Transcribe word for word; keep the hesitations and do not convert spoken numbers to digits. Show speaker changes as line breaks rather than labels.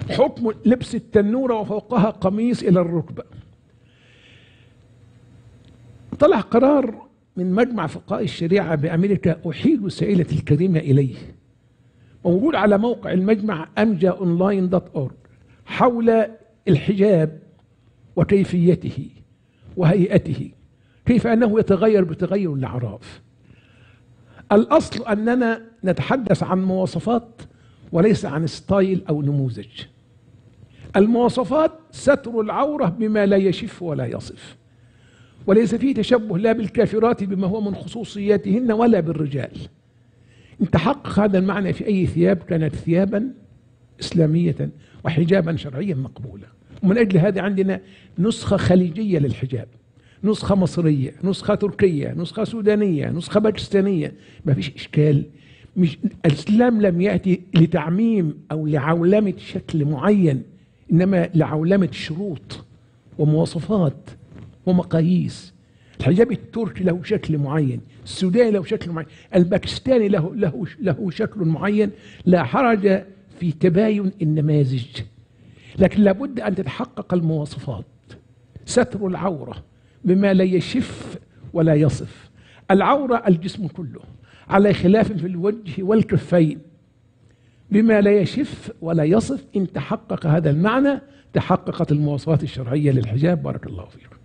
حكم لبس التنورة وفوقها قميص إلى الركبة. طلع قرار من مجمع فقهاء الشريعة بأمريكا أحيل سائلة الكريمة إليه، موجود على موقع المجمع أمجا أونلاين دوت أورج، حول الحجاب وكيفيته وهيئته، كيف أنه يتغير بتغير الأعراف. الأصل أننا نتحدث عن مواصفات وليس عن ستايل أو نموذج. المواصفات ستر العورة بما لا يشف ولا يصف، وليس فيه تشبه لا بالكافرات بما هو من خصوصياتهن ولا بالرجال. إن تحقق هذا المعنى في أي ثياب كانت ثيابا إسلامية وحجابا شرعيا مقبولا. ومن أجل هذا عندنا نسخة خليجية للحجاب، نسخة مصرية، نسخة تركية، نسخة سودانية، نسخة باكستانية. ما فيش إشكال. مش الإسلام لم يأتي لتعميم أو لعولمة شكل معين، إنما لعولمة شروط ومواصفات ومقاييس. الحجاب التركي له شكل معين، السوداني له شكل معين، الباكستاني له له له شكل معين. لا حرج في تباين النماذج، لكن لابد أن تتحقق المواصفات. ستر العورة بما لا يشف ولا يصف. العورة الجسم كله، على خلاف في الوجه والكفين، بما لا يشف ولا يصف. إن تحقق هذا المعنى تحققت المواصفات الشرعية للحجاب. بارك الله فيكم.